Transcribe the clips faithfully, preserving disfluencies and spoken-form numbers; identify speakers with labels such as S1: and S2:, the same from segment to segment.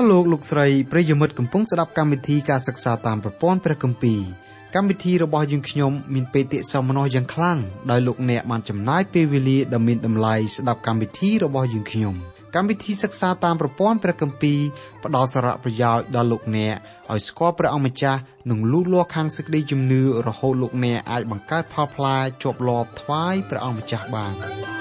S1: លោកលោកស្រីប្រិយមិត្តកំពុងស្ដាប់កម្មវិធីការសិក្សាតាមប្រព័ន្ធព្រះគម្ពីរកម្មវិធីរបស់យើងខ្ញុំមានបេតិសោមនស្សយ៉ាងខ្លាំងដោយលោកអ្នកបានចំណាយពេលវេលាដ៏មានតម្លៃស្ដាប់កម្មវិធីរបស់យើងខ្ញុំកម្មវិធីសិក្សាតាមប្រព័ន្ធព្រះគម្ពីរផ្ដល់សារៈប្រយោជន៍ដល់លោកអ្នកឲ្យស្គាល់ព្រះអង្គម្ចាស់និងលូតលាស់ខាងសេចក្តីជំនឿរហូតលោកអ្នកអាចបង្កើតផលផ្លែជាប់លាប់ថ្វាយព្រះអង្គម្ចាស់បាន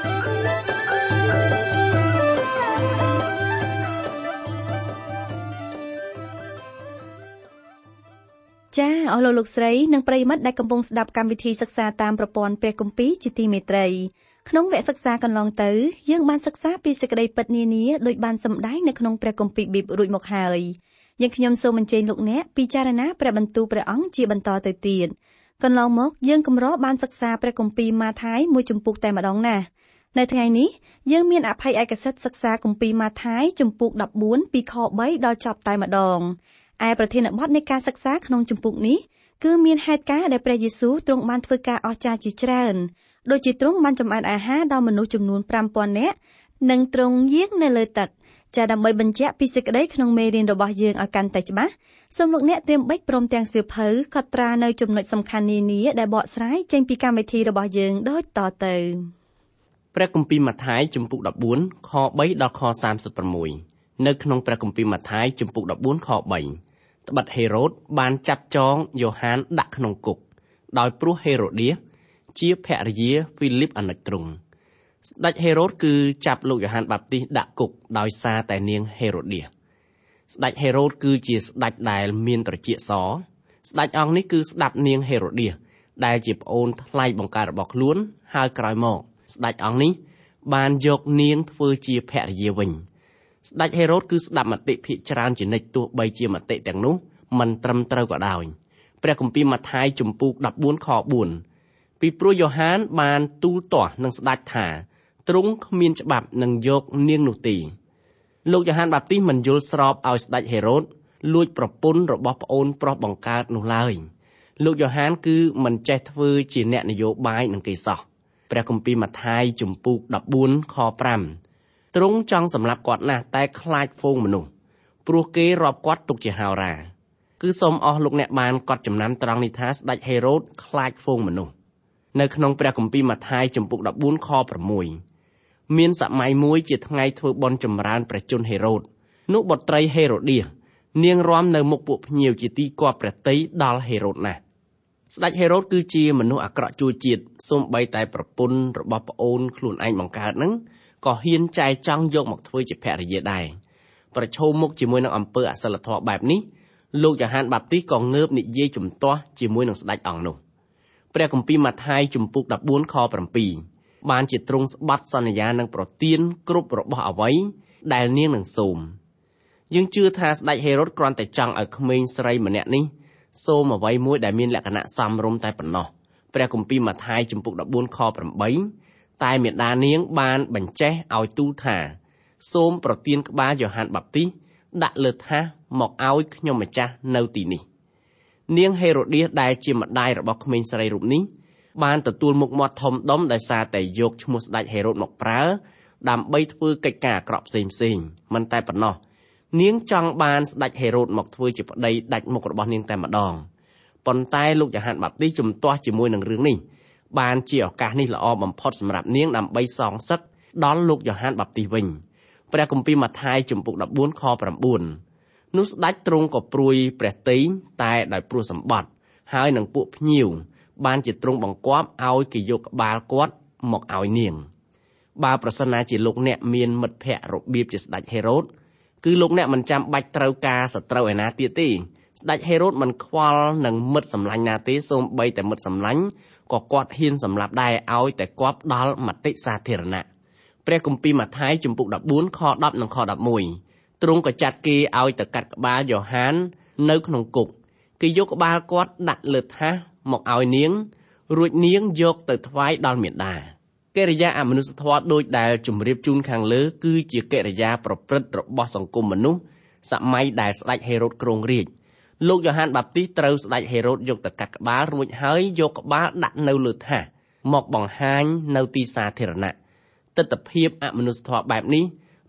S2: ចា៎អស់លោកលោកស្រីនិងប្រិយមិត្តដែលកំពុងស្ដាប់កម្មវិធីសិក្សាតាមប្រព័ន្ធព្រះគម្ពីរជាទីមេត្រីក្នុងវគ្គសិក្សាកន្លងទៅយើងបានសិក្សាពីសេចក្តីពិតនានាដោយបានសម្ដែងនៅក្នុងព្រះគម្ពីរប៊ីបរួចមកហើយយើងខ្ញុំសូមអញ្ជើញលោកអ្នកពិចារណាព្រះបន្ទូលព្រះអង្គជាបន្តទៅទៀតកន្លងមកយើងកម្របានសិក្សាព្រះគម្ពីរម៉ាថាយមួយជំពូកតែម្ដងណានៅថ្ងៃនេះយើងមានអភ័យឯកសិទ្ធិសិក្សាគម្ពីរម៉ាថាយជំពូកដប់បួនពីខបីដល់ចប់តែម្ដងឯប្រធានបទនៃការសិក្សាក្នុងជំពូកនេះគឺមានហេតុការណ៍ដែលព្រះយេស៊ូវទ្រង់បានធ្វើការអស្ចារ្យជាច្រើនដូចជាទ្រង់បានចម្អែតអាហារដល់មនុស្សចំនួនប្រាំពាន់នាក់និងទ្រង់យាងនៅលើទឹកចាដើម្បីបញ្ជាក់ពីសេចក្តីក្នុងមេរៀនរបស់យើងឲ្យកាន់តែច្បាស់សូមលោកអ្នកត្រៀមបិចព្រមទាំងសៀវភៅកត់ត្រានៅចំណុចសំខាន់នានាដែលបកស្រាយចេញពីកម្មវិធីរបស់យើងដូចតទៅ
S3: ព្រះគម្ពីរម៉ាថាយជំពូកដប់បួនខបីដល់ខសាមសិបប្រាំមួយនៅក្នុងព្រះគម្ពីរម៉ាថាយជំពូកដប់បួនខបីត្បិតហេរ៉ូតបានចាប់ចងយ៉ូហានដាក់ក្នុងគុកដោយព្រោះហេរ៉ូឌៀសជាភរិយាហ្វីលីបអាណិចទ្រង់ស្ដេចហេរ៉ូតគឺចាប់លោកយ៉ូហានបាបទីសដាក់គុកដោយសារតែនាងហេរ៉ូឌៀសស្ដេចហេរ៉ូតគឺជាស្ដេចដែលមានត្រចៀកសស្ដេចអង្គនេះគឺស្ដាប់នាងហេរ៉ូឌៀសដែលជាប្អូនថ្លៃបង្កើតរបស់ខ្លួនហើយក្រោយមកស្ដេចអង្គនេះបានយកនាងធ្វើជាភរិយាវិញស្ដេចហេរ៉ូតគឺស្ដាប់មតិភាគច្រើនជានិច្ចទោះបីជាមតិទាំងនោះមិនត្រឹមត្រូវក៏ដោយព្រះគម្ពីរម៉ាថាយជំពូកដប់បួនខបួនពីព្រោះយ៉ូហានបានទូលទាស់នឹងស្ដេចថាទ្រង់គ្មានច្បាប់នឹងយកនាងនោះទេលោកយ៉ូហានបាបទីសមិនយល់ស្របឲ្យស្ដេចហេរ៉ូតលួចប្រពន្ធរបស់ប្អូនប្រុសបង្កើតនោះឡើយលោកយ៉ូហានគឺមិនចេះធ្វើជាអ្នកនយោបាយនឹងគេសោះព្រះគម្ពីរម៉ាថាយជំពូកដប់បួនខប្រាំទ្រង់ចង់សម្លាប់គាត់ណាស់តែខ្លាចហ្វូងមនុស្សព្រោះគេរាប់គាត់ទុកជាហោរាគឺសូមអស់លោកអ្នកបានកត់ចំណាំត្រង់នេះថាស្ដេចហេរ៉ូតខ្លាចហ្វូងមនុស្សនៅក្នុងព្រះគម្ពីរម៉ាថាយជំពូកដប់បួនខប្រាំមួយមានសម័យមួយជាថ្ងៃធ្វើបុណ្យចម្រើនព្រះជន្មហេរ៉ូតនោះបុត្រីហេរ៉ូឌៀសនាងរាំនៅមុខពួកភ្ញៀវជាទីគាប់ព្រះទ័យដល់ហេរ៉ូតណាស់ស្ដេចហេរ៉ូតគឺជាមនុស្សអាក្រក់ជួជាតិសូម្បីតែប្រពន្ធរបស់ប្អូនខ្លួនឯងបង្កើតនឹងក៏ហ៊ានចែកចង់យកមកធ្វើជាភរិយាដែរប្រឈមមុខជាមួយនឹងអំពើអសិលធម៌បែបនេះលោកយ៉ូហានបាបទីសក៏ងើបនិយាយជំទាស់ជាមួយនឹងស្ដេចអង្គនោះព្រះគម្ពីរម៉ាថាយជំពូកដប់បួនខប្រាំពីរបានជាទ្រង់ស្បត់សន្យានឹងប្រទានគ្រប់របស់អ្វីដែលនាងនឹងសូមយើងជឿថាស្ដេចហេរ៉ូតគ្រាន់តែចង់ឲ្យក្មេងស្រីម្នាក់នេះសូមអ្វីមួយដែលមានលក្ខណៈសមរម្យតែប៉ុណ្ណោះព្រះគម្ពីរម៉ាថាយជំពូកដប់បួនខប្រាំបីតែមេដានាងបានបញ្ចេះឲ្យទូលថាសូមប្រទានក្បាលយ៉ូហានបាបទីសដាក់លើថាសមកឲ្យខ្ញុំម្ចាស់នៅទីនេះនាងហេរ៉ូឌៀសដែលជាម្ដាយរបស់ក្មេងស្រីរូបនេះបានទទួលមុខមាត់ធំដុំដោយសារតែយកឈ្មោះស្ដេចហេរ៉ូតមកប្រើដើម្បីធ្វើកិច្ចការអាក្រក់ផ្សេងផ្សេងមិនតែប៉ុណ្ណោះនាងចង់បានស្ដេចហេរ៉ូតមកធ្វើជាប្តីដាច់មុខរបស់នាងតែម្ដងប៉ុន្តែលោកយ៉ូហានបាបទីសជំទាស់ជាមួយនឹងរឿងនេះបានជាឱកាសនេះល្អបំផុតសម្រាប់នាងដើម្បីសងសឹកដល់លោកយ៉ូហានបាបទីសវិញព្រះគម្ពីរម៉ាថាយជំពូកដប់បួនខប្រាំបួននោះស្ដេចទ្រង់ក៏ព្រួយព្រះទ័យតែដោយព្រោះសម្បត្តិហើយនឹងពួកភ្ញៀវបានជាទ្រង់បង្គាប់ឲ្យគេយកក្បាលគាត់មកឲ្យនាងបើប្រសិនណាជាលោកអ្នកមានមិត្តភ័ក្តិរបៀបជាស្ដេចហេរ៉ូតគឺលោកអ្នកមិនចាំបាច់ត្រូវការសត្រូវឯណាទៀតទេស្ដេចហេរ៉ូតមិនខ្វល់នឹងមិត្តសម្លាញ់ណាទេសូម្បីតែមិត្តសម្លាញ់ក៏គាត់ហ៊ានសម្លាប់ដែរឲ្យតែគាត់ដល់មតិសាធារណៈព្រះគម្ពីរម៉ាថាយជំពូកដប់បួនខដប់និងខដប់មួយទ្រង់ក៏ចាត់គេឲ្យទៅកាត់ក្បាលយ៉ូហាននៅក្នុងគុកគេយកក្បាលគាត់ដាក់លើថាសមកឲ្យនាងរួចនាងយកទៅថ្វាយដល់មាតាកិរិយាអមនុស្សធម៌ដូចដែលជម្រាបជូនខាងលើគឺជាកិរិយាប្រព្រឹត្តរបស់សង្គមមនុស្សសម័យដែលស្ដេចហេរ៉ូតគ្រងរាជ្យលោកយ៉ូហានបាបទីសត្រូវស្ដេចហេរ៉ូតយកទៅកាត់ក្បាលរួចហើយយកក្បាលដាក់នៅលើថាសមកបង្ហាញនៅទីសាធារណៈទិដ្ឋភាពអមនុស្សធម៌បែបនេះ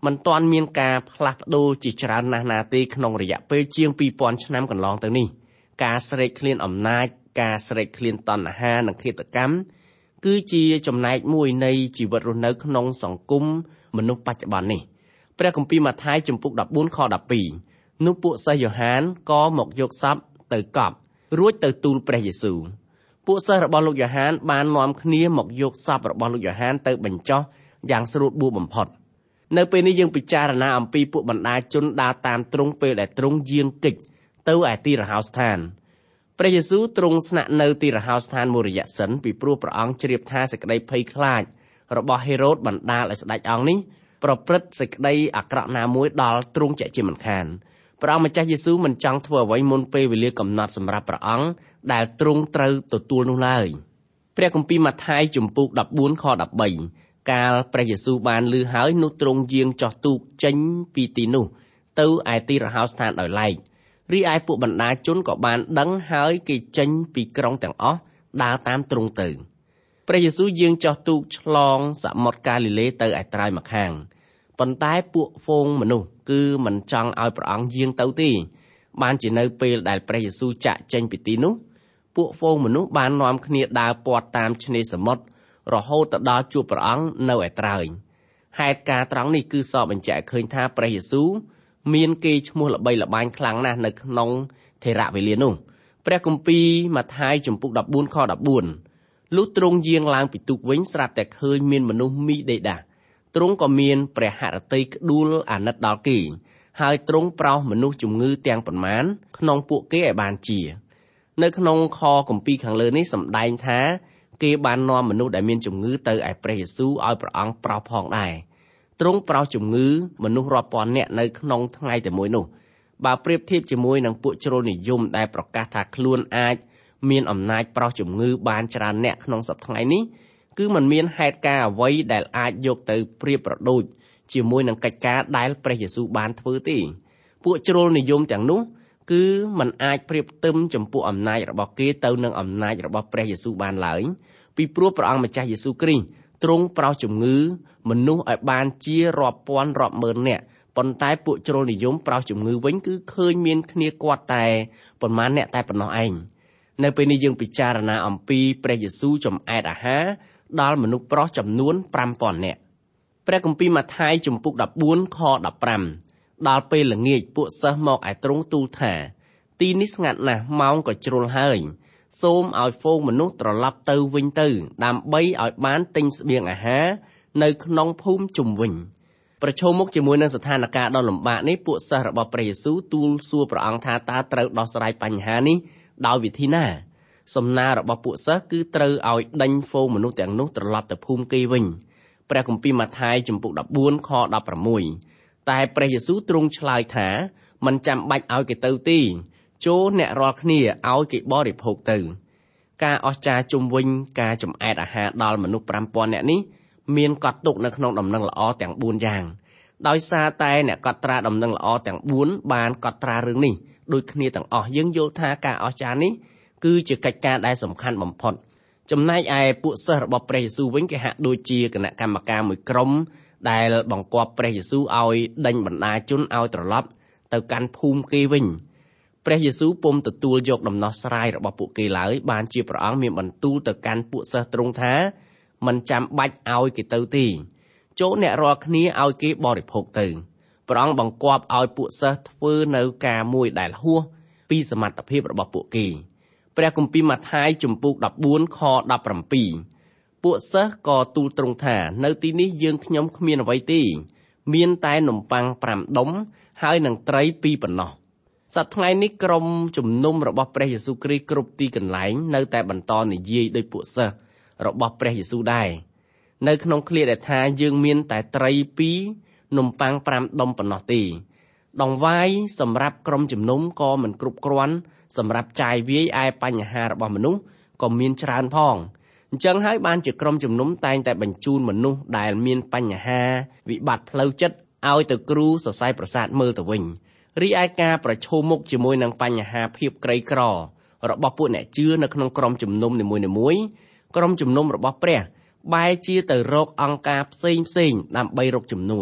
S3: មិនទាន់មានការផ្លាស់ប្ដូរជាច្រើនណាស់ណាទេក្នុងរយៈពេលជាងពីរពាន់ឆ្នាំកន្លងទៅនេះការស្រេកឃ្លានអំណាចការស្រេកឃ្លានតណ្ហានិងឃាតកម្មគឺជាចំណែកមួយនៃជីវិតរស់នៅក្នុងសង្គមមនុស្សបច្ចុប្បន្ននេះព្រះគម្ពីរម៉ាថាយជំពូកដប់បួនខដប់ពីរនោះពួកសិស្សយ៉ូហានក៏មកយកសពទៅកប់រួចទៅទូលព្រះយេស៊ូវពួកសិស្សរបស់លោកយ៉ូហានបាននាំគ្នាមកយកសពរបស់លោកយ៉ូហានទៅបញ្ចុះយ៉ាងស្រួលបួលបំផុតនៅពេលនេះយើងពិចារណាអំពីពួកបណ្ដាជនដើរតាមទ្រង់ពេលដែលទ្រង់យាងកិច្ចទៅឯទីរហោស្ថានព្រះយេស៊ូវទ្រង់ស្នាក់នៅទីរហោស្ថានមួយរយៈសិនពីព្រោះព្រះអង្គជ្រាបថាសេចក្តីភ័យខ្លាចរបស់ហេរ៉ូតបណ្ដាលឲ្យស្ដេចអង្គនេះប្រព្រឹត្តសេចក្តីអាក្រក់ណាមួយដល់ទ្រង់ជាក់ជាមិនខានព្រះអង្គម្ចាស់យេស៊ូវមិនចង់ធ្វើអ្វីមុនពេលវេលាកំណត់សម្រាប់ព្រះអង្គដែលទ្រង់ត្រូវទទួលនោះឡើយព្រះគម្ពីរម៉ាថាយជំពូកដប់បួនខដប់បីកាលព្រះយេស៊ូវបានឮហើយនោះទ្រង់យាងចុះទូកចេញពីទីនោះទៅឯទីរហោស្ថានដោយឡែករីឯពួកបណ្ដាជនក៏បានដឹងហើយគេចេញពីក្រុងទាំងអស់ដើរតាមទ្រង់ទៅព្រះយេស៊ូវយាងចុះទូកឆ្លងសមុទ្រកាលីលេទៅឯត្រើយម្ខាងប៉ុន្តែពួកហ្វូងមនុស្សគឺមិនចង់ឲ្យព្រះអង្គយាងទៅទេបានជានៅពេលដែលព្រះយេស៊ូវចាកចេញពីទីនោះពួកហ្វូងមនុស្សបាននាំគ្នាដើរព័ទ្ធតាមឆ្នេរសមុទ្ររហូតទៅដល់ជួបព្រះអង្គនៅឯត្រើយហេតុការណ៍ត្រង់នេះគឺសរបញ្ជាក់ឃើញថាព្រះយេស៊ូវមានកេរ្តិ៍ឈ្មោះល្បីល្បាញខ្លាំងណាស់នៅក្នុងថេរវេលានោះព្រះគម្ពីរម៉ាថាយជំពូកដប់បួនខដប់បួនលុះទ្រង់យាងឡើងពីទូកវិញស្រាប់តែឃើញមានមនុស្សមីដេដាស់ទ្រង់ក៏មានព្រះហឫទ័យក្ដួលអាណិតដល់គេហើយទ្រង់ប្រោសមនុស្សជំងឺទាំងប៉ុន្មានក្នុងពួកគេឲ្យបានជានៅក្នុងខគម្ពីរខាងលើនេះសម្ដែងថាគេបាននាំមនុស្សដែលមានជំងឺទៅឯព្រះយេស៊ូវឲ្យព្រះអង្គប្រោសផងដែរទ្រង់ប្រោសជំងឺមនុស្សរាប់ពាន់នាក់នៅក្នុងថ្ងៃតែមួយនោះបើប្រៀបធៀបជាមួយនឹងពួកជ្រុលនិយមដែលប្រកាសថាខ្លួនអាចមានអំណាចប្រោសជំងឺបានច្រើនអ្នកក្នុងសប្តាហ៍ថ្ងៃនេះគឺมันមានហេតុការណ៍អ្វីដែលអាចយកទៅប្រៀបប្រដូចជាមួយនឹងកិច្ចការដែលព្រះយេស៊ូវបានធ្វើទេពួកជ្រុលនិយមទាំងនោះគឺมันអាចប្រៀបផ្ទឹមចំពោះអំណាចរបស់គេទៅនឹងអំណាចរបស់ព្រះយេស៊ូវបានឡើយពីព្រោះព្រះអង្គម្ចាស់យេស៊ូវគ្រីស្ទទ្រង់ប្រោសជំងឺមនុស្សឲ្យបានជារាប់ពាន់រាប់ម៉ឺននាក់ប៉ុន្តែពួកជ្រុលនិយមប្រោសជំងឺវិញគឺឃើញមានគ្នាគាត់តែប៉ុន្មានអ្នកតែប៉ុណ្ណោះឯងនៅពេលនេះយើងពិចារណាអំពីព្រះយេស៊ូវចំអែតអាហារដល់មនុស្សប្រុសចំនួនប្រាំពាន់នាក់ព្រះគម្ពីរម៉ាថាយជំពូកដប់បួនខដប់ប្រាំដល់ពេលល្ងាចពួកសិស្សមកឯទ្រង់ទូលថាទីនេះស្ងាត់ណាស់ម៉ោងក៏ជ្រុលហើយសូមឲ្យហ្វូងមនុស្សត្រឡប់ទៅវិញទៅដើម្បីឲ្យបានទិញស្បៀងអាហារនៅក្នុងភូមិជុំវិញប្រឈមមុខជាមួយនឹងស្ថានភាពដ៏លំបាកនេះពួកសិស្សរបស់ព្រះយេស៊ូវទូលសួរព្រះអង្គថាតើត្រូវដោះស្រាយបញ្ហានេះដោយវិធីណាសំណើរបស់ពួកសិស្សគឺត្រូវឲ្យដេញហ្វូងមនុស្សទាំងនោះត្រឡប់ទៅភូមិគេវិញព្រះគម្ពីរម៉ាថាយជំពូកដប់បួនខដប់ប្រាំមួយតែព្រះយេស៊ូវទ្រង់ឆ្លើយថាមិនចាំបាច់ឲ្យគេទៅទេចូលអ្នករាល់គ្នាឲ្យគេបរិភោគទៅការអស្ចារ្យជុំវិញការចំអែតអាហារដល់មនុស្សប្រាំពាន់នាក់នេះមានកត់ទុកនៅក្នុងដំណឹងល្អទាំងបួនយ៉ាងដោយសារតែអ្នកកត់ត្រាដំណឹងល្អទាំងបួនបានកត់ត្រារឿងនេះដូចគ្នាទាំងអស់យើងយល់ថាការអស្ចារ្យនេះគឺជាកិច្ចការដែលសំខាន់បំផុតចំណែកឯពួកសិស្សរបស់ព្រះយេស៊ូវវិញគេហាក់ដូចជាគណៈកម្មការមួយក្រុមដែលបង្គាប់ព្រះយេស៊ូវឲ្យដេញបណ្ដាជនឲ្យត្រឡប់ទៅកាន់ភូមិគេវិញព្រះយេស៊ូវពុំទទួលយកដំណោះស្រាយរបស់ពួកគេឡើយបានជាព្រះអង្គមានបន្ទូលទៅកាន់ពួកសិស្សទ្រង់ថាមិនចាំបាច់ឲ្យគេទៅទេចូលអ្នករាល់គ្នាឲ្យគេបរិភោគទៅព្រះអង្គបង្គាប់ឲ្យពួកសិស្សធ្វើនៅការមួយដែលហួសពីសមត្ថភាពរបស់ពួកគេព្រះគម្ពីរម៉ាថាយជំពូកដប់បួនខដប់ប្រាំពីរពួកសិស្សក៏ទូលទ្រង់ថានៅទីនេះយើងខ្ញុំគ្មានអ្វីទេមានតែនំប៉័ងប្រាំដុំហើយនឹងត្រីពីរប៉ុណ្ណោះសប្តាហ៍ថ្ងៃនេះក្រុមជំនុំរបស់ព្រះយេស៊ូវគ្រីស្ទគ្រប់ទីកន្លែងនៅតែបន្តនិយាយដោយពួកសិស្សរបស់ព្រះយេស៊ូវដែរនៅក្នុងឃ្លាដែលថាយើងមានតែត្រីពីរនំប៉័ងប្រាំដុំប៉ុណ្ណោះទេដង្វាយសម្រាប់ក្រុមជំនុំក៏មិនគ្រប់គ្រាន់សម្រាប់ចាយវាយឯបញ្ហារបស់មនុស្សក៏មានច្រើនផងអញ្ចឹងហើយបានជាក្រុមជំនុំតែងតែបញ្ជូនមនុស្សដែលមានបញ្ហាវិបត្តិផ្លូវចិត្តឲ្យទៅគ្រូសរសៃប្រសាទមើលទៅវិញរីឯការប្រឈមមុខជាមួយនឹងបញ្ហាភាពក្រីក្ររបស់ពួកអ្នកជឿនៅក្នុងក្រុមជំនុំនីមួយៗក្រុមជំនុំរបស់ព្រះបែរជាទៅរកអង្គការផ្សេងផ្សេងដើម្បីរកជំនួយ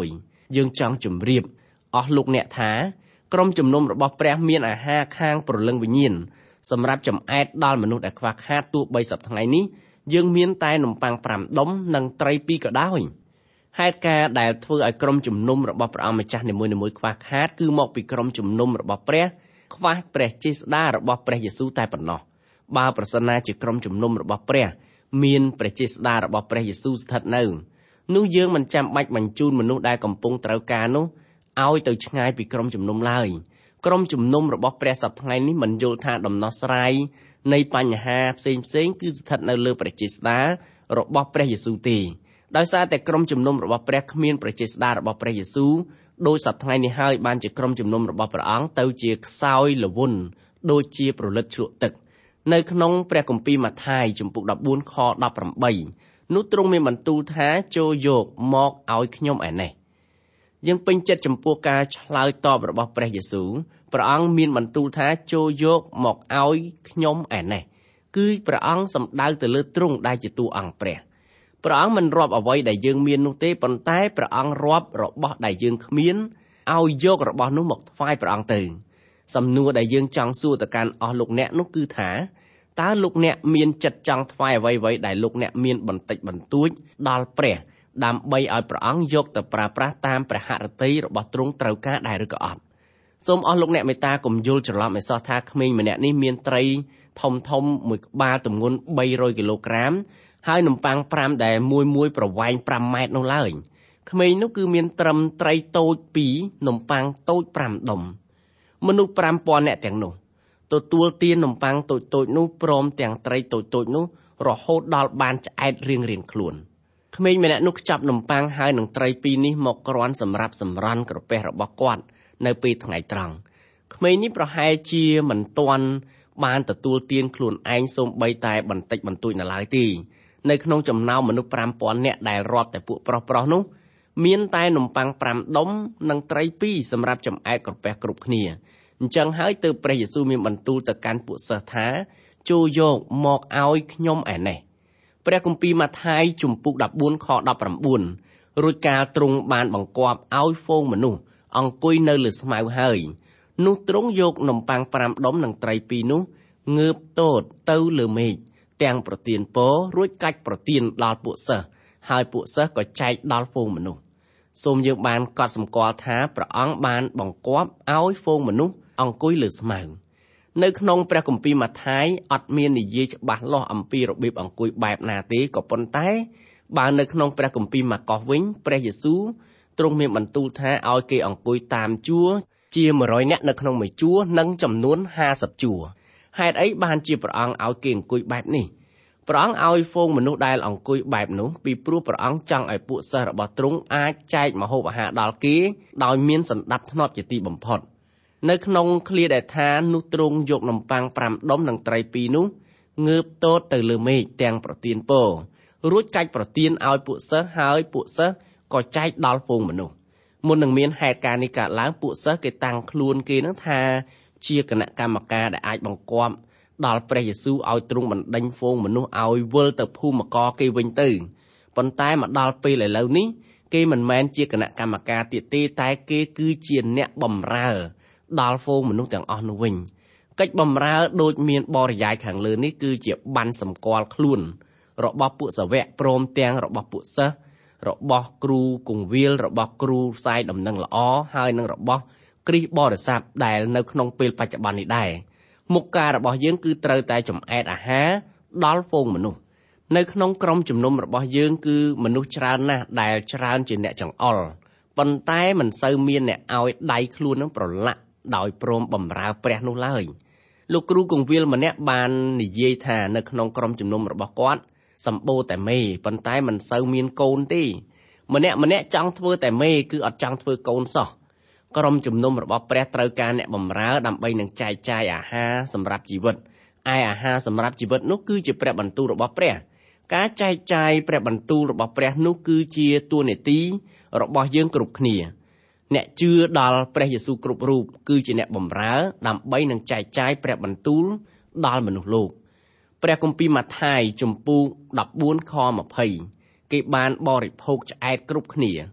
S3: យើងចង់ជម្រាបអស់លោកអ្នកថាក្រុមជំនុំរបស់ព្រះមានអាហារខាងព្រលឹងវិញ្ញាណសម្រាប់ចំអែតដល់មនុស្សដែលខ្វះខាតទោះបីសប្តាហ៍ថ្ងៃនេះយើងមានតែនំប៉័ងប្រាំដុំនិងត្រីពីរក៏ដោយហេតុការណ៍ដែលធ្វើឲ្យក្រុមជំនុំរបស់ព្រះអង្គម្ចាស់នីមួយៗខ្វះខាតគឺមកពីក្រុមជំនុំរបស់ព្រះខ្វះព្រះចេស្តារបស់ព្រះយេស៊ូវតែប៉ុណ្ណោះបើប្រសិនណាជាក្រុមជំនុំរបស់ព្រះមានព្រះចេស្តារបស់ព្រះយេស៊ូវស្ថិតនៅនោះយើងមិនចាំបាច់បញ្ជូនមនុស្សដែលកំពុងត្រូវការនោះឲ្យទៅឆ្ងាយពីក្រុមជំនុំឡើយក្រុមជំនុំរបស់ព្រះសប្តាហ៍ថ្ងៃនេះមិនយល់ថាដំណោះស្រាយនៃបញ្ហាផ្សេងផ្សេងគឺស្ថិតនៅលើព្រះចេស្តារបស់ព្រះយេស៊ូវទេដោយសារតែក្រុមជំនុំរបស់ព្រះគ្មានព្រះចេស្តារបស់ព្រះយេស៊ូវដោយសប្តាហ៍ថ្ងៃនេះហើយបានជាក្រុមជំនុំរបស់ព្រះអង្គទៅជាខ្សោយល្វន់ដូចជាប្រលិតជ្រក់ទឹកនៅក្នុងព្រះគម្ពីរម៉ាថាយជំពូកដប់បួនខដប់ប្រាំបីនោះទ្រង់មានបន្ទូលថាចូលយកមកឲ្យខ្ញុំឯនេះយើងពេញចិត្តចំពោះការឆ្លើយតបរបស់ព្រះយេស៊ូវព្រះអង្គមានបន្ទូលថាចូលយកមកឲ្យខ្ញុំឯនេះគឺព្រះអង្គសំដៅទៅលើទ្រង់ដែលជាតួអង្គព្រះព្រះអង្គមិនរាប់អ្វីដែលយើងមាននោះទេប៉ុន្តែព្រះអង្គរាប់របស់ដែលយើងគ្មានឲ្យយករបស់នោះមកថ្វាយព្រះអង្គទៅសំណួរដែលយើងចង់សួរទៅកាន់អស់លោកអ្នកនោះគឺថាតើលោកអ្នកមានចិត្តចង់ថ្វាយអ្វីៗដែលលោកអ្នកមានបន្តិចបន្តួចដល់ព្រះដើម្បីឲ្យព្រះអង្គយកទៅប្រើប្រាស់តាមព្រះហឫទ័យរបស់ទ្រង់ត្រូវការដែរឬក៏អត់សូមអស់លោកអ្នកមេត្តាកុំយល់ច្រឡំឲ្យសោះថាក្មេងម្នាក់នេះមានត្រីធំធំមួយក្បាលទម្ងន់បីរយគីឡូក្រាមហើយនំប៉័ងប្រាំដែលមួយមួយប្រវែងប្រាំម៉ែត្រនោះឡើយក្មេងនោះគឺមានត្រឹមត្រីតូចពីរនំប៉័ងតូចប្រាំដុំមនុស្សប្រាំពាន់នាក់ទាំងនោះទទួលទាននំប៉័ងតូចតូចនោះព្រមទាំងត្រីតូចតូចនោះរហូតដល់បានឆ្អែតរៀងរៀងខ្លួនក្មេងម្នាក់នោះខ្ចប់នំប៉័ងហើយនឹងត្រីពីរនេះមកគ្រាន់សម្រាប់សម្រន់ក្រពះរបស់គាត់នៅពេលថ្ងៃត្រង់ក្មេងនេះប្រហែលជាមិនទាន់បានទទួលទានខ្លួនឯងសូម្បីតែបន្តិចបន្តួចនៅឡើយទេនៅក្នុងចំណោមមនុស្សប្រាំពាន់នាក់ដែលរាប់តែពួកប្រុសប្រុសនោះមានតែនំប៉័ងប្រាំដុំនិងត្រីពីរសម្រាប់ចំអែតក្រពះគ្រប់គ្នាអញ្ចឹងហើយទើបព្រះយេស៊ូវមានបន្ទូលទៅកាន់ពួកសិស្សថាចូលយកមកឲ្យខ្ញុំឯនេះព្រះគម្ពីរម៉ាថាយជំពូកដប់បួនខដប់ប្រាំបួនរួចកាលទ្រង់បានបង្គាប់ឲ្យហ្វូងមនុស្សអង្គុយនៅលើស្មៅហើយនោះទ្រង់យកនំប៉័ងប្រាំដុំនិងត្រីពីរនោះងើបតូតទៅលើមេឃទាំងប្រទានពររួចកាច់ប្រទានដល់ពួកសិស្សហើយពួកសិស្សក៏ចែកដល់ហ្វូងមនុស្សសូមយើងបានកត់សម្គាល់ថាព្រះអង្គបានបង្គាប់ឲ្យហ្វូងមនុស្សអង្គុយលើស្មៅនៅក្នុងព្រះគម្ពីរម៉ាថាយអត់មាននិយាយច្បាស់លាស់អំពីរបៀបអង្គុយបែបណាទេក៏ប៉ុន្តែបើនៅក្នុងព្រះគម្ពីរម៉ាកុសវិញព្រះយេស៊ូវទ្រង់មានបន្ទូលថាឲ្យគេអង្គុយតាមជួរជាមួយរយនាក់នៅក្នុងមួយជួរនិងចំនួនហាសិបជួរហេតុអីបានជាព្រះអង្គឲ្យគេអង្គុយបែបនេះព្រះអង្គឲ្យហ្វូងមនុស្សដែលអង្គុយបែបនោះពីព្រោះព្រះអង្គចង់ឲ្យពួកសិស្សរបស់ទ្រង់អាចចែកម្ហូបអាហារដល់គេដោយមានសណ្ដាប់ធ្នាប់ជាទីបំផុតនៅក្នុងឃ្លាដែលថានោះទ្រង់យកនំប៉័ងប្រាំដុំនិងត្រីពីរនោះងើបតូតទៅលើមេឃទាំងប្រទានពររួចកាច់ប្រទានឲ្យពួកសិស្សហើយពួកសិស្សក៏ចែកដល់ហ្វូងមនុស្សមុននឹងមានហេតុការណ៍នេះកើតឡើងពួកសិស្សគេតាំងខ្លួនគេនឹងថាជាគណៈកម្មការដែលអាចបង្គាប់ដល់ព្រះយេស៊ូវឲ្យទ្រង់បណ្ដេញហ្វូងមនុស្សឲ្យវិលទៅភូមិករគេវិញទៅប៉ុន្តែមកដល់ពេលឥឡូវនេះគេមិនមែនជាគណៈកម្មការទៀតទេតែគេគឺជាអ្នកបម្រើដល់ហ្វូងមនុស្សទាំងអស់នោះវិញកិច្ចបម្រើដូចមានបរិយាយខាងលើនេះគឺជាបានសម្គាល់ខ្លួនរបស់ពួកសាវកព្រមទាំងរបស់ពួកសិស្សរបស់គ្រូគង្វាលរបស់គ្រូផ្សាយដំណឹងល្អហើយនឹងរបស់គ្រីស្ទបរិស័ទដែលនៅក្នុងពេលបច្ចុប្បន្ននេះដែរមុខការរបស់យើងគឺត្រូវតែចម្អែតអាហារដល់ហ្វូងមនុស្សនៅក្នុងក្រុមជំនុំរបស់យើងគឺមនុស្សច្រើនណាស់ដែលច្រើនជាអ្នកចង្អុលប៉ុន្តែមិនសូវមានអ្នកឲ្យដៃខ្លួននឹងប្រឡាក់ដោយព្រមបម្រើព្រះនោះឡើយលោកគ្រូគង្វាលម្នាក់បាននិយាយថានៅក្នុងក្រុមជំនុំរបស់គាត់សម្បូរតែមេប៉ុន្តែមិនសូវមានកូនទេម្នាក់ម្នាក់ចង់ធ្វើតែមេគឺអត់ចង់ធ្វើកូនសោះក្រុមជំនុំរបស់ព្រះត្រូវការអ្នកបម្រើដើម្បីនឹងចែកចាយអាហារសម្រាប់ជីវិតឯអាហារសម្រាប់ជីវិតនោះគឺជាព្រះបន្ទូលរបស់ព្រះការចែកចាយព្រះបន្ទូលរបស់ព្រះនោះគឺជាតួនាទីរបស់យើងគ្រប់គ្នាអ្នកជឿដល់ព្រះយេស៊ូវគ្រប់រូបគឺជាអ្នកបម្រើដើម្បីនឹងចែកចាយព្រះបន្ទូលដល់មនុស្សលោកព្រះគម្ពីរម៉ាថាយជំពូកដប់បួនខម្ភៃគេបានបរិភោគឆ្អែតគ្រប់គ្នា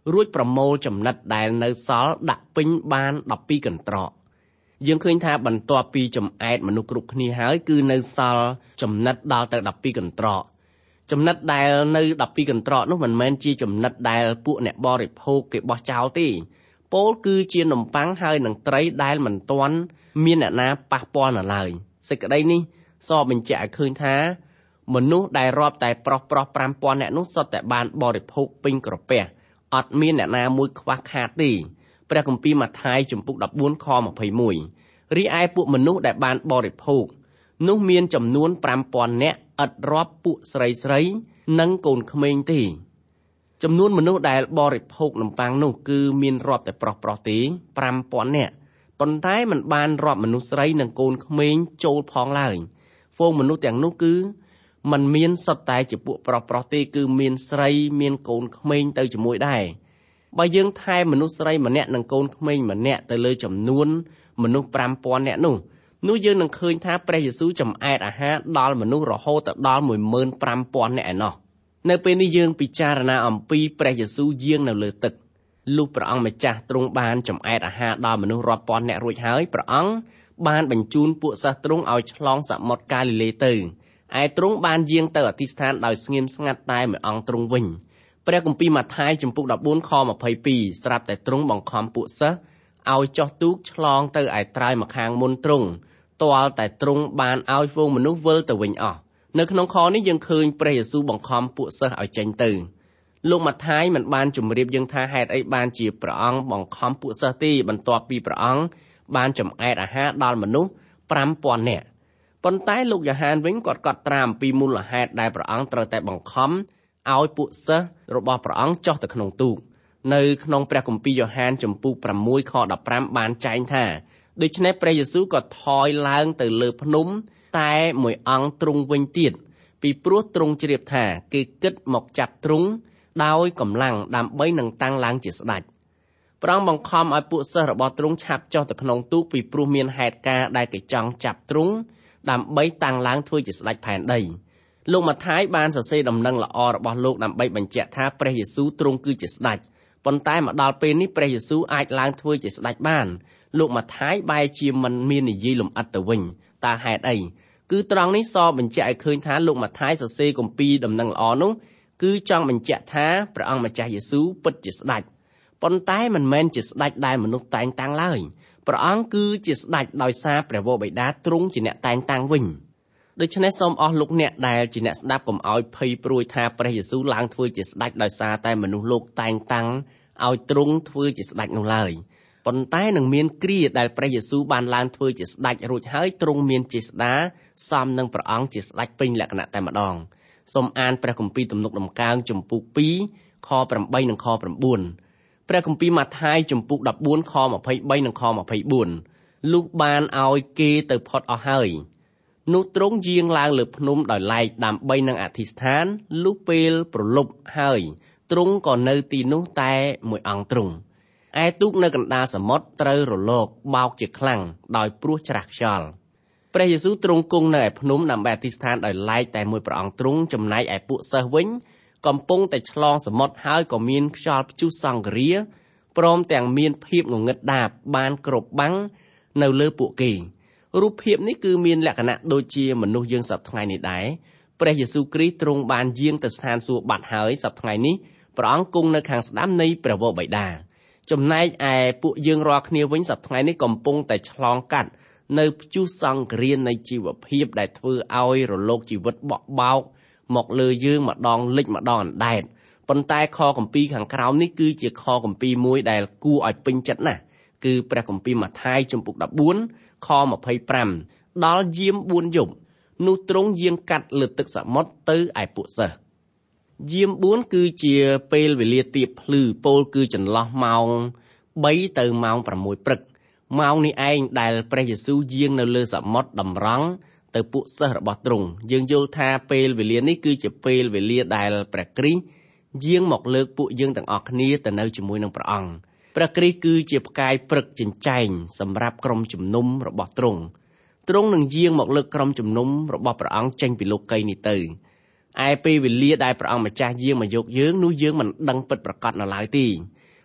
S3: រួចប្រមូលចំណិតដែលនៅសល់ដាក់ពេញបានដប់ពីរកន្ត្រកយើងឃើញថាបន្ទាប់ពីចំអែតមនុស្សគ្រប់គ្នាហើយគឺនៅសល់ចំណិតដល់ទៅដប់ពីរកន្ត្រកចំណិតដែលនៅដប់ពីរកន្ត្រកនោះមិនមែនជាចំណិតដែលពួកអ្នកបរិភោគគេបោះចោលទេពោលគឺជានំប៉័ងហើយនឹងត្រីដែលមិនទាន់មានអ្នកណាប៉ះពាល់នៅឡើយសេចក្តីនេះសបញ្ជាក់ឲ្យឃើញថាមនុស្សដែលរាប់តែប្រុសប្រុសប្រាំពាន់នាក់នោះសុទ្ធតែបានបរិភោគពេញក្រពះអត់មានអ្នកណាមួយខ្វះខាតទេព្រះគម្ពីរម៉ាថាយជំពូកដប់បួនខម្ភៃមួយរីឯពួកមនុស្សដែលបានបរិភោគនោះមានចំនួនប្រាំពាន់នាក់ឥតរាប់ពួកស្រីស្រីនិងកូនក្មេងទេចំនួនមនុស្សដែលបរិភោគនំប៉័ងនោះគឺមានរាប់តែប្រុសប្រុសទេប្រាំពាន់នាក់ប៉ុន្តែមិនបានរាប់មនុស្សស្រីនិងកូនក្មេងចូលផងឡើយហ្វូងមនុស្សទាំងនោះគឺมันមានសុទ្ធតែជាពួកប្រុសប្រុសទេគឺមានស្រីមានកូនក្មេងទៅជាមួយដែរបើយើងថែមនុស្សស្រីម្នាក់និងកូនក្មេងម្នាក់ទៅលើចំនួនមនុស្សប្រាំពាន់នាក់នោះនោះយើងនឹងឃើញថាព្រះយេស៊ូវចម្អែតអាហារដល់មនុស្សរហូតដល់មួយម៉ឺនប្រាំពាន់នាក់ឯណោះនៅពេលនេះយើងពិចារណាអំពីព្រះយេស៊ូវយាងនៅលើទឹកលុះព្រះអង្គម្ចាស់ទ្រង់បានចម្អែតអាហារដល់មនុស្សរាប់ពាន់នាក់រួចហើយព្រះអង្គបានបញ្ជូនពួកសិស្សទ្រង់ឲ្យឆ្លងសមុទ្រកាលីលេទៅឯទ្រង់បានយាងទៅអធិស្ឋានដោយស្ងៀមស្ងាត់តែមួយអង្គទ្រង់វិញព្រះគម្ពីរម៉ាថាយជំពូកដប់បួនខម្ភៃពីរស្រាប់តែទ្រង់បង្ខំពួកសិស្សឲ្យចុះទូកឆ្លងទៅឯត្រើយម្ខាងមុនទ្រង់ទាល់តែទ្រង់បានឲ្យហ្វូងមនុស្សវិលទៅវិញអស់នៅក្នុងខនេះយើងឃើញព្រះយេស៊ូវបង្ខំពួកសិស្សឲ្យចេញទៅលោកម៉ាថាយមិនបានជម្រាបយើងថាហេតុអីបានជាព្រះអង្គបង្ខំពួកសិស្សទេបន្ទាប់ពីព្រះអង្គបានចម្អែតអាហារដល់មនុស្សប្រាំពាន់នាក់ប៉ុន្តែលោកយ៉ូហានវិញគាត់កត់ត្រាអំពីមូលហេតុដែលព្រះអង្គត្រូវតែបង្ខំឲ្យពួកសិស្សរបស់ព្រះអង្គចុះទៅក្នុងទូកនៅក្នុងព្រះគម្ពីរយ៉ូហានជំពូកប្រាំមួយខដប់ប្រាំបានចែងថាដូច្នេះព្រះយេស៊ូវក៏ថយឡើងទៅលើភ្នំតែមួយអង្គទ្រង់វិញទៀតពីព្រោះទ្រង់ជ្រាបថាគេគិតមកចាប់ទ្រង់ដោយកម្លាំងដើម្បីនឹងតាំងឡើងជាស្ដេចព្រះអង្គបង្ខំឲ្យពួកសិស្សរបស់ទ្រង់ឆាប់ចុះទៅក្នុងទូកពីព្រោះមានហេតុការណ៍ដែលគេចង់ចាប់ទ្រង់ដើម្បីតាំងឡើងធ្វើជាស្ដេចផែនដីលោកម៉ាថាយបានសរសេរដំណឹងល្អរបស់លោកដើម្បីបញ្ជាក់ថាព្រះយេស៊ូវទ្រង់គឺជាស្ដេចប៉ុន្តែមកដល់ពេលនេះព្រះយេស៊ូវអាចឡើងធ្វើជាស្ដេចបានលោកម៉ាថាយបែរជាមិនមាននិយាយលម្អិតទៅវិញតើហេតុអីគឺត្រង់នេះសបញ្ជាក់ឲ្យឃើញថាលោកម៉ាថាយសរសេរគម្ពីរដំណឹងល្អនោះគឺចង់បញ្ជាក់ថាព្រះអង្គម្ចាស់យេស៊ូវពិតជាស្ដេចប៉ុន្តែមិនមែនជាស្ដេចដែលមនុស្សតែងតាំងឡើយព្រះអង្គគឺជាស្ដេចដោយសារព្រះវរបិតាទ្រង់ជាអ្នកតែងតាំងវិញដូច្នេះសូមអស់លោកអ្នកដែលជាអ្នកស្ដាប់កុំឲ្យភ័យព្រួយថាព្រះយេស៊ូវឡើងធ្វើជាស្ដេចដោយសារតែមនុស្សលោកតែងតាំងឲ្យទ្រង់ធ្វើជាស្ដេចនោះឡើយប៉ុន្តែនឹងមានគ្រាដែលព្រះយេស៊ូវបានឡើងធ្វើជាស្ដេចរួចហើយទ្រង់មានចេស្តាសមនឹងព្រះអង្គជាស្ដេចពេញលក្ខណៈតែម្ដងសូមអានព្រះគម្ពីរទំនុកដំកើងជំពូកពីរខប្រាំបីនិងខប្រាំបួនព្រះគម្ពីរម៉ាថាយជំពូកដប់បួនខម្ភៃបីនិងខម្ភៃបួនលុះបានឲ្យគេទៅផុតអស់ហើយនោះទ្រង់យាងឡើងលើភ្នំដោយឡែកដើម្បីនឹងអធិស្ឋានលុះពេលប្រលប់ហើយទ្រង់ក៏នៅទីនោះតែមួយអង្គទ្រង់ឯទូកនៅកណ្ដាលសមុទ្រត្រូវរលកបោកជាខ្លាំងដោយព្រោះច្រាស់ខ្យល់ព្រះយេស៊ូវទ្រង់គង់នៅឯភ្នំដើម្បីអធិស្ឋានដោយឡែកតែមួយព្រះអង្គទ្រង់ចំណែកឯពួកសិស្សវិញកំពុងតែឆ្លងសមុទ្រហើយក៏មានខ្យល់ព្យុះសង្ឃរាព្រមទាំងមានភាពងងឹតដាបបានគ្របបាំងនៅលើពួកគេរូបភាពនេះគឺមានលក្ខណៈដូចជាមនុស្សយើងសប្តាហ៍ថ្ងៃនេះដែរព្រះយេស៊ូវគ្រីស្ទទ្រង់បានយាងទៅស្ថានសួគ៌បាត់ហើយសប្តាហ៍ថ្ងៃនេះព្រះអង្គគង់នៅខាងស្ដាំនៃព្រះវរបិតាចំណែកឯពួកយើងរាល់គ្នាវិញសប្តាហ៍ថ្ងៃនេះកំពុងតែឆ្លងកាត់នៅព្យុះសង្ឃរានៃជីវភាពដែលធ្វើឲ្យរលកជីវិតបក់បោកមកលើយើងម្ដងលិចម្ដងអណ្ដែតប៉ុន្តែខគម្ពីរខាងក្រោមនេះគឺជាខគម្ពីរមួយដែលគួរឲ្យពេញចិត្តណាស់គឺព្រះគម្ពីរម៉ាថាយជំពូកដប់បួនខម្ភៃប្រាំដល់យាមបួនយប់នោះទ្រង់យាងកាត់លើទឹកសមុទ្រទៅឯពួកសិស្សយាមបួនគឺជាពេលវេលាទៀបភ្លឺពោលគឺចន្លោះម៉ោងបីទៅម៉ោងប្រាំមួយព្រឹកម៉ោងនេះឯងដែលព្រះយេស៊ូវយាងនៅលើសមុទ្រតម្រង់ទៅពួកសិស្សរបស់ទ្រង់យើងយល់ថាពេលវេលានេះគឺជាពេលវេលាដែលព្រះគ្រីស្ទយាងមកលើកពួកយើងទាំងអស់គ្នាទៅនៅជាមួយនឹងព្រះអង្គព្រះគ្រីស្ទគឺជាផ្កាយព្រឹកចិញ្ចែងសម្រាប់ក្រុមជំនុំរបស់ទ្រង់ទ្រង់នឹងយាងមកលើកក្រុមជំនុំរបស់ព្រះអង្គចេញពីលោកីយ៍នេះទៅឯពេលវេលាដែលព្រះអង្គម្ចាស់យាងមកយកយើងនោះយើងមិនដឹងពិតប្រាកដនៅឡើយទេ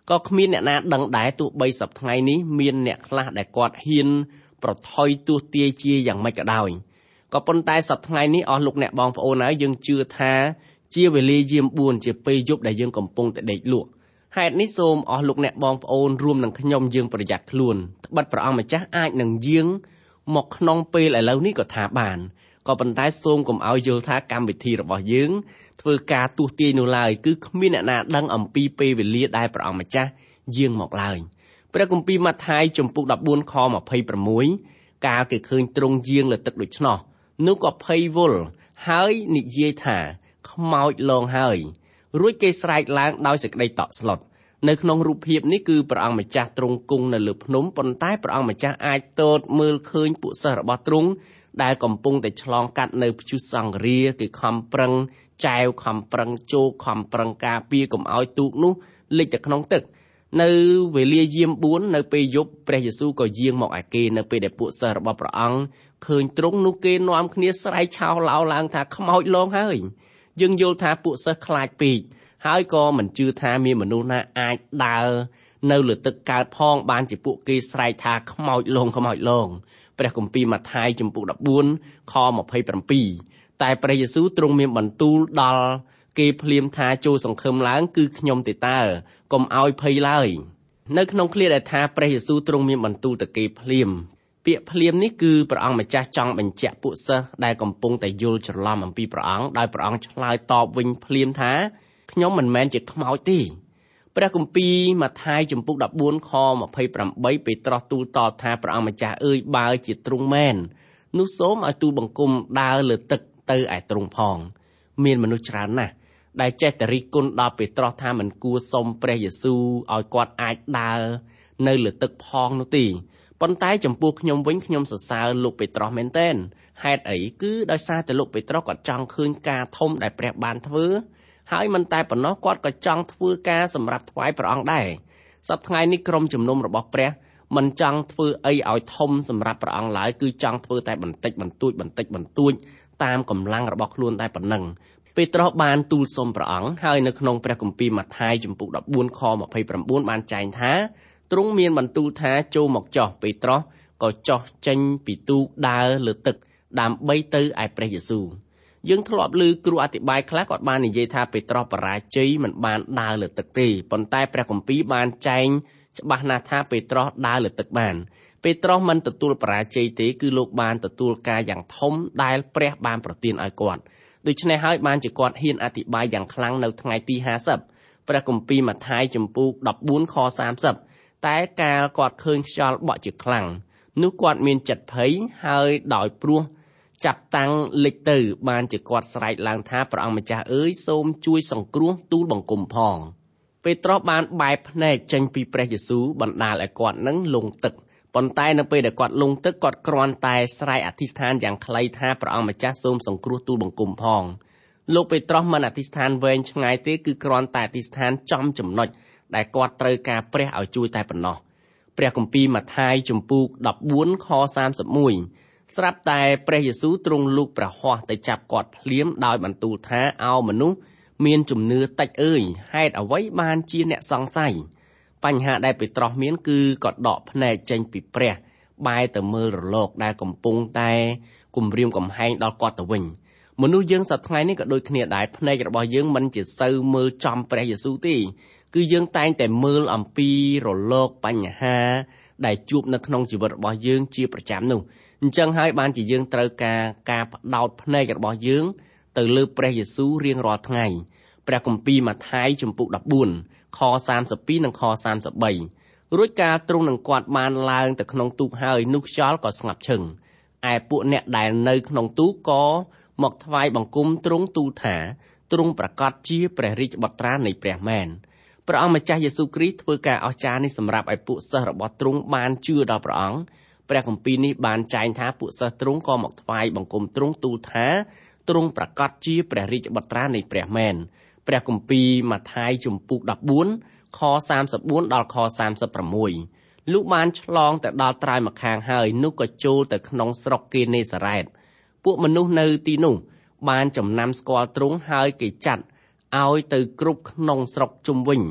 S3: ក៏គ្មានអ្នកណាដឹងដែរទោះបីសប្តាហ៍ថ្ងៃនេះមានអ្នកខ្លះដែលគាត់ហ៊ានប្រថុយទស្សទាយជាយ៉ាងម៉េចក៏ដោយក៏ប៉ុន្តែសប្តាហ៍ថ្ងៃនេះអស់លោកអ្នកបងប្អូនហើយយើងជឿថាជាវេលាយាមបួនជាពេលយប់ដែលយើងកំពុងតែដេកលក់ហេតុនេះសូមអស់លោកអ្នកបងប្អូនរួមនឹងខ្ញុំយើងប្រយ័ត្នខ្លួនត្បិតព្រះអង្គម្ចាស់អាចនឹងយាងមកក្នុងពេលឥឡូវនេះក៏ថាបានក៏ប៉ុន្តែសូមកុំឲ្យយល់ថាកម្មវិធីរបស់យើងធ្វើការទស្សទាយនោះឡើយគឺគ្មានអ្នកណាដឹងអំពីពេលវេលាដែលព្រះអង្គម្ចាស់យាងមកឡើយព្រះគម្ពីរម៉ាថាយចំពុកដប់បួនខម្ភៃប្រាំមួយកាលគេឃើញទ្រង់យាងលើទឹកដូច្នោះនោះក៏ភ័យវល់ហើយនិយាយថាខ្មោចលងហើយរួចគេស្រែកឡើងដោយសេចក្តីតក់ស្លុតនៅក្នុងរូបភាពនេះគឺព្រះអង្គម្ចាស់ទ្រង់គង់នៅលើភ្នំប៉ុន្តែព្រះអង្គម្ចាស់អាចទតមើលឃើញពួកសិស្សរបស់ទ្រង់ដែលកំពុងតែឆ្លងកាត់នៅព្យុះសង្ឃរាគេខំប្រឹងចែវខំប្រឹងជោគខំប្រឹងការពារកុំឲ្យទូកនោះលិចទៅក្នុងទឹកនៅវេលាយាមបួននៅពេលយប់ព្រះយេស៊ូវក៏យាងមកឯគេនៅពេលដែលពួកសិស្សរបស់ព្រះអង្គឃើញទ្រង់នោះគេនាំគ្នាស្រែកឆោឡោឡើងថាខ្មោចលងហើយយើងយល់ថាពួកសិស្សខ្លាចពេកហើយក៏មិនជឿថាមានមនុស្សណាអាចដើរនៅលើទឹកកើតផងបានជាពួកគេស្រែកថាខ្មោចលងខ្មោចលងព្រះគម្ពីរម៉ាថាយចំពុកដប់បួនខម្ភៃប្រាំពីរតែព្រះយេស៊ូវទ្រង់មានបន្ទូលដល់គេភ្លាមថាចូលសង្ឃឹមឡើងគឺខ្ញុំទេតើកុំឲ្យភ័យឡើយនៅក្នុងឃ្លាដែលថាព្រះយេស៊ូវទ្រង់មានបន្ទូលទៅគេភ្លាមពាក្យភ្លាមនេះគឺព្រះអង្គម្ចាស់ចង់បញ្ជាក់ពួកសិស្សដែលកំពុងតែយល់ច្រឡំអំពីព្រះអង្គដោយព្រះអង្គឆ្លើយតបវិញភ្លាមថាខ្ញុំមិនមែនជាខ្មោចទេព្រះគម្ពីរម៉ាថាយចំពុកដប់បួនខម្ភៃប្រាំបីពេត្រុសទូលតបថាព្រះអង្គម្ចាស់អើយបើជាទ្រង់មែននោះសូមឲ្យទូលបង្គំដើរលើទឹកទៅឯទ្រង់ផងមានមនុស្សច្រើនណាស់ដែលចេះតែរិះគន់ដល់ពេត្រុសថាមិនគួរសុំព្រះយេស៊ូវឲ្យគាត់អាចដើរនៅលើទឹកផងនោះទេប៉ុន្តែចំពោះខ្ញុំវិញខ្ញុំសរសើរលោកពេត្រុសមែនទែនហេតុអីគឺដោយសារតែលោកពេត្រុសគាត់ចង់ឃើញការធំដែលព្រះបានធ្វើហើយមិនតែប៉ុណ្ណោះគាត់ក៏ចង់ធ្វើការសម្រាប់ថ្វាយព្រះអង្គដែរសប្តាហ៍ថ្ងៃនេះក្រុមជំនុំរបស់ព្រះមិនចង់ធ្វើអីឲ្យធំសម្រាប់ព្រះអង្គឡើយគឺចង់ធ្វើតែបន្តិចបន្តួចបន្តិចបន្តួចតាមកម្លាំងរបស់ខ្លួនតែប៉ុណ្ណឹងពេត្រុសបានទូលសុំព្រះអង្គហើយនៅក្នុងព្រះគម្ពីរម៉ាថាយចំពុកដប់បួនខម្ភៃប្រាំបួនបានចែងថាទ្រង់មានបន្ទូលថាចូលមកចុះពេត្រុសក៏ចុះចេញពីទូកដើរលើទឹកដើម្បីទៅឯព្រះយេស៊ូវយើងធ្លាប់ឮគ្រូអធិប្បាយខ្លះគាត់បាននិយាយថាពេត្រុសបរាជ័យមិនបានដើរលើទឹកទេប៉ុន្តែព្រះគម្ពីរបានចែងច្បាស់ណាស់ថាពេត្រុសដើរលើទឹកបានពេត្រុសមិនទទួលបរាជ័យទេគឺលោកបានទទួលការយ៉ាងធំដែលព្រះបានប្រទានឲ្យគាត់ដូច្នេះហើយបានជាគាត់ហ៊ានអធិប្បាយយ៉ាងខ្លាំងនៅថ្ងៃទីហាសិបព្រះគម្ពីរម៉ាថាយចំពុកដប់បួនខសាមសិបតែកាលគាត់ឃើញខ្យល់បក់ជាខ្លាំងនោះគាត់មានចិត្តភ័យហើយដោយព្រោះចាប់តាំងលិចទៅបានជាគាត់ស្រែកឡើងថាព្រះអង្គម្ចាស់អើយសូមជួយសង្គ្រោះទូលបង្គំផងពេត្រុសបានបែរភ្នែកចេញពីព្រះយេស៊ូវបណ្ដាលឲ្យគាត់នឹងលង់ទឹកប៉ុន្តែនៅពេលដែលគាត់លង់ទឹកគាត់គ្រាន់តែស្រែកអធិស្ឋានយ៉ាងខ្លីថាព្រះអង្គម្ចាស់សូមសង្គ្រោះទូលបង្គំផងលោកពេត្រុសមិនអធិស្ឋានវែងឆ្ងាយទេគឺគ្រាន់តែអធិស្ឋានចំចំណុចដែលគាត់ត្រូវការព្រះឲ្យជួយតែប៉ុណ្ណោះព្រះគម្ពីរម៉ាថាយចំពុកដប់បួនខសាមសិបមួយស្រាប់តែព្រះយេស៊ូវទ្រង់លូកព្រះហស្ថទៅចាប់គាត់ភ្លាមដោយបន្ទូលថាអោមនុស្សមានជំនឿតិចអើយហេតុអ្វីបានជាអ្នកសង្ស័យបញ្ហាដែលពេត្រុសមានគឺក៏ដកភ្នែកចេញពីព្រះបែរទៅមើលរលកដែលកំពុងតែគំរាមកំហែងដល់គាត់ទៅវិញមនុស្សយើងសប្តាហ៍ថ្ងៃនេះក៏ដូចគ្នាដែរភ្នែករបស់យើងមិនជាសូវមើលចំព្រះយេស៊ូវទេគឺយើងតែងតែមើលអំពីរលកបញ្ហាដែលជួបនៅក្នុងជីវិតរបស់យើងជាប្រចាំនោះអញ្ចឹងហើយបានជាយើងត្រូវការការផ្ដោតភ្នែករបស់យើងទៅលើព្រះយេស៊ូវរៀងរាល់ថ្ងៃព្រះគម្ពីរម៉ាថាយចំពុកដប់បួនខសាមសិបពីរនិងខសាមសិបបីរួចកាលទ្រង់នឹងគាត់បានឡើងទៅក្នុងទូកហើយនោះខ្យល់ក៏ស្ងប់ឈឹងឯពួកអ្នកដែលនៅក្នុងទូកក៏មកថ្វាយបង្គំទ្រង់ទូលថាទ្រង់ប្រកាសជាព្រះរាជបុត្រានៃព្រះមែនព្រះអង្គម្ចាស់យេស៊ូវគ្រីស្ទធ្វើការអស្ចារ្យនេះសម្រាប់ឲ្យពួកសិស្សរបស់ទ្រង់បានជឿដល់ព្រះអង្គព្រះគម្ពីរនេះបានចែងថាពួកសិស្សទ្រង់ក៏មកថ្វាយបង្គំទ្រង់ទូលថាទ្រង់ប្រកាសជាព្រះរាជបុត្រានៃព្រះមែនព្រះគម្ពីរម៉ាថាយចំពុកដប់បួនខសាមសិបបួនដល់ខសាមសិបប្រាំមួយលុះបានឆ្លងទៅដល់ត្រើយម្ខាងហើយនោះក៏ចូលទៅក្នុងស្រុកកេនេសារ៉េតពួកមនុស្សនៅទីនោះបានចំណាំស្គាល់ទ្រង់ហើយគេចាត់ឲ្យទៅគ្រប់ក្នុងស្រុកជុំវិញ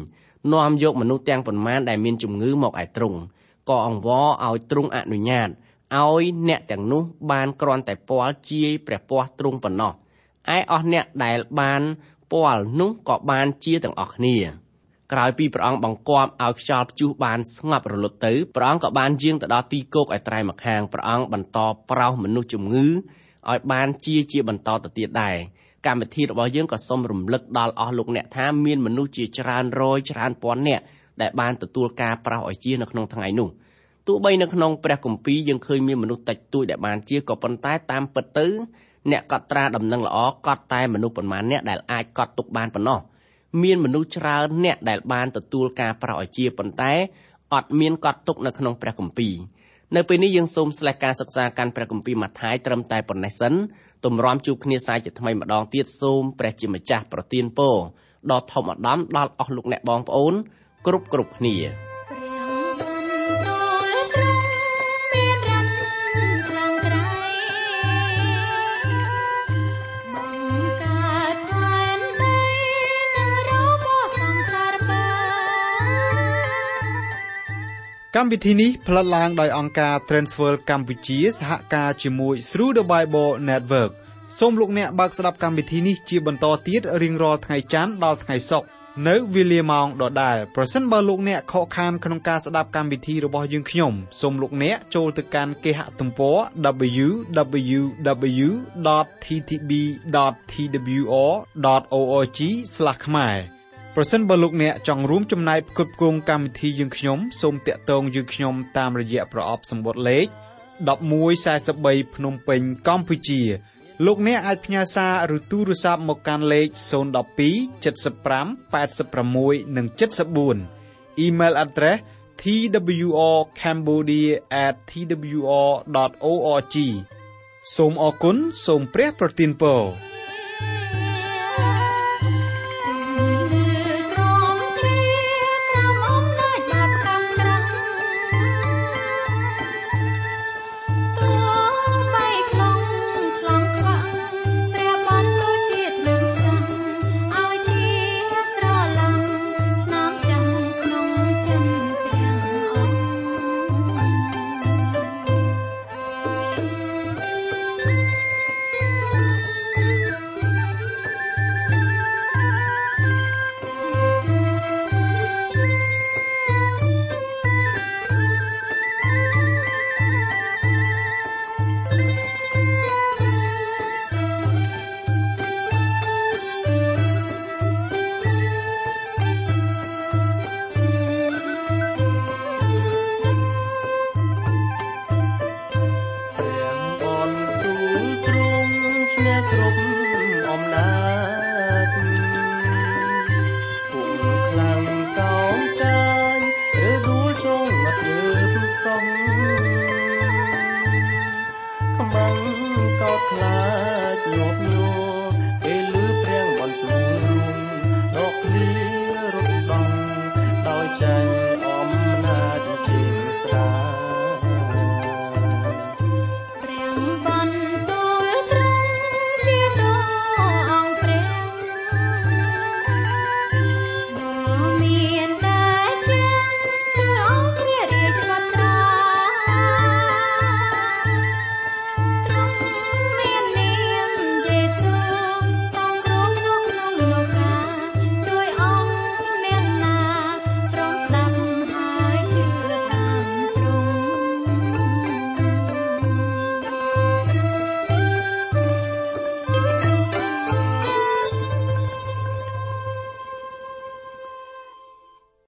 S3: នាំយកមនុស្សទាំងប៉ុន្មានដែលមានជំងឺមកឯទ្រង់ក៏អង្វរឲ្យទ្រង់អនុញ្ញាតឲ្យអ្នកទាំងនោះបានគ្រាន់តែពាល់ជាយព្រះពស្ត្រទ្រង់ប៉ុណ្ណោះឯអស់អ្នកដែលបានពាល់នោះក៏បានជាទាំងអស់គ្នាក្រោយពីព្រះអង្គបង្គាប់ឲ្យខ្យល់ព្យុះបានស្ងប់រលត់ទៅព្រះអង្គក៏បានយាងទៅដល់ទីគោកឯត្រៃម្ខាងព្រះអង្គបន្តប្រោសមនុស្សជំងឺឲ្យបានជាជាបន្តទៅទៀតដែរកម្មវិធីរបស់យើងក៏សូមរំលឹកដល់អស់លោកអ្នកថាមានមនុស្សជាច្រើនរយច្រើនពាន់នាក់ដែលបានទទួលការប្រោសឲ្យជានៅក្នុងថ្ងៃនោះទោះបីនៅក្នុងព្រះគម្ពីរយើងឃើញមានមនុស្សតិចតួចដែលបានជាក៏ប៉ុន្តែតាមពិតទៅអ្នកកត់ត្រាដំណឹងល្អកត់តែមនុស្សប៉ុន្មានអ្នកដែលអាចកត់ទុកបានប៉ុណ្ណោះមានមនុស្សច្រើនអ្នកដែលបានទទួលការប្រោសឲ្យជាប៉ុន្តែអត់មានកត់ទុកនៅក្នុងព្រះគម្ពីរនៅពេលនេះយើងសូមស្លេះការសិក្សាកាន់ព្រះគម្ពីរម៉ាថាយត្រឹមតែប៉ុណ្ណេះសិនទម្រាំជួបគ្នាសាជាថ្មីម្ដងទៀតសូមព្រះជាម្ចាស់ប្រទានពរដ៏ធំឧត្តមដល់អស់លោកអ្នកបងប្អូនគ្រប់គ្រប់គ្នា
S1: កម្មវិធីនេះផ្លាត់ឡើងដោយអង្គការ Transworld កម្ពុជាសហការជាមួយ Through the Bible Network សូមលោកអ្នកបើកស្ដាប់កម្មវិធីនេះជាបន្តទៀតរៀងរាល់ថ្ងៃច័ន្ទដល់ថ្ងៃសុក្រនៅវេលាម៉ោងដដែលប្រសិនបើលោកអ្នកខកខានក្នុងការស្ដាប់កម្មវិធីរបស់យើងខ្ញុំសូមលោកអ្នកចូលទៅកាន់គេហទំព័រ double-u double-u double-u ដត t t b ដត t w r ដត org ស្លាស ខ្មែរប្រសិនបើលោកអ្នកចង់រួមចំណែកផ្គត់ផ្គង់កម្មវិធីយើងខ្ញុំសូមតាក់ទងយើងខ្ញុំតាមរយៈប្រអប់សម្បត្តិលេខmột một bốn baភ្នំពេញកម្ពុជាលោកអ្នកអាចផ្ញើសារឬទូរស័ព្ទមកកាន់លេខศูนย์ หนึ่ง สอง เจ็ด ห้า แปด หก និង เจ็ด สี่ Email address t w r cambodia at t w r dot org សូមអរគុណសូមព្រះប្រទានពរ